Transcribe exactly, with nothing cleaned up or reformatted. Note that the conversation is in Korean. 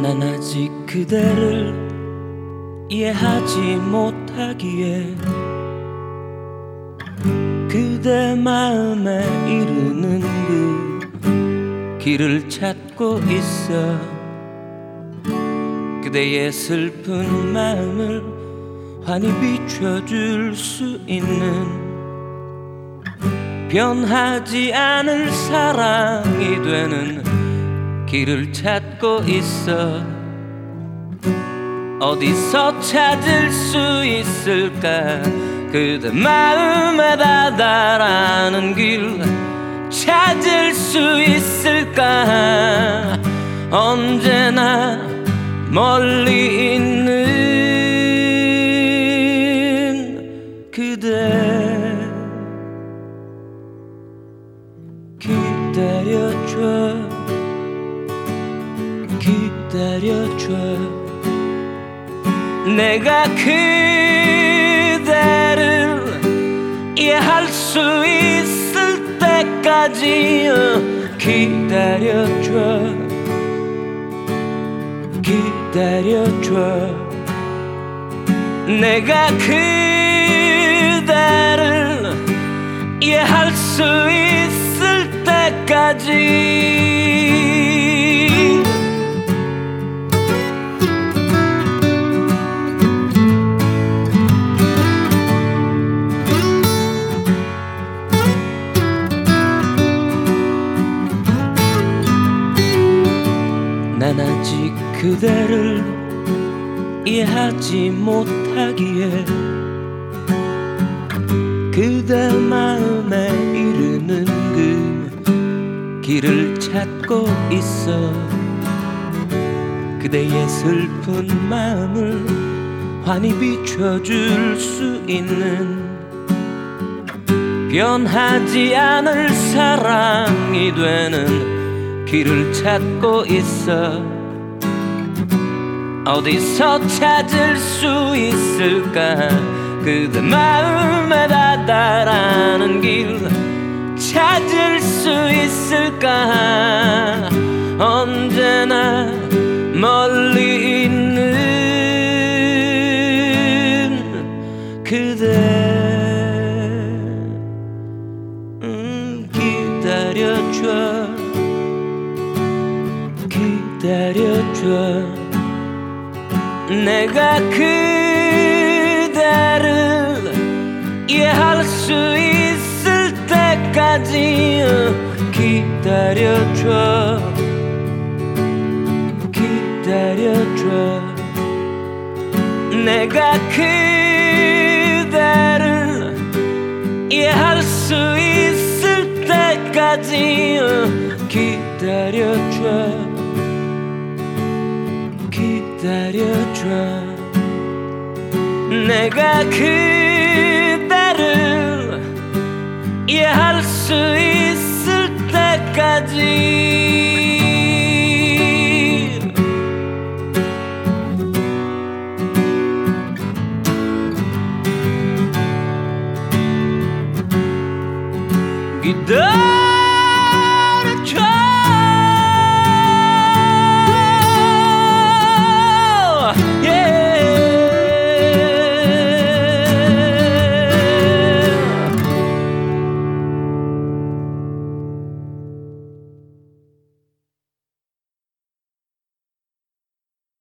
난 아직 그대를 이해하지 못하기에 그대 마음에 이르는 그 길을 찾고 있어. 그대의 슬픈 마음을 환히 비춰줄 수 있는 변하지 않을 사랑이 되는 길을 찾고 있어. 어디서 찾을 수 있을까? 그대 마음에 다다라는 길 찾을 수 있을까? 언제나 멀리 있는 그대 기다려줘 기다려줘. 내가 그대를 이해할 수 있을 때까지 기다려줘 기다려줘. 내가 그대를 이해할 수 있을 때까지. 난 아직 그대를 이해하지 못하기에 그대 마음에 이르는 그 길을 찾고 있어. 그대의 슬픈 마음을 환히 비춰줄 수 있는 변하지 않을 사랑이 되는 길을 찾고 있어. 어디서 찾을 수 있을까? 그대 마음에 다다라는 길 찾을 수 있을까? 언제나 멀리 있는 그대 음, 기다려줘 기다려줘. 내가 그대를 이해할 수 있을 때까지 기다려줘 기다려줘. 내가 그대를 이해할 수 있을 때까지 기다려줘 기다려줘. 내가 그대를 이해할 수 있을 때까지.